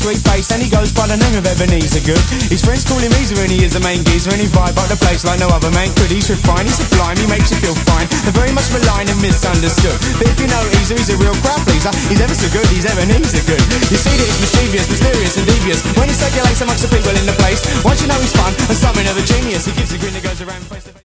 sweet face, and he goes by the name of Ebenezer Good. His friends call him Easer, and he is the main geezer, and he vibe up the place like no other man could. He's refined, he's sublime, he makes you feel fine. They're very much maligned and misunderstood, but if you know Easer, he's a real crowd pleaser. He's ever so good, he's Ebenezer Good. You see that he's mischievous, mysterious and devious when he circulates amongst the people in the place. Once you know he's fun and something of a genius, he gives a grin that goes around face to face.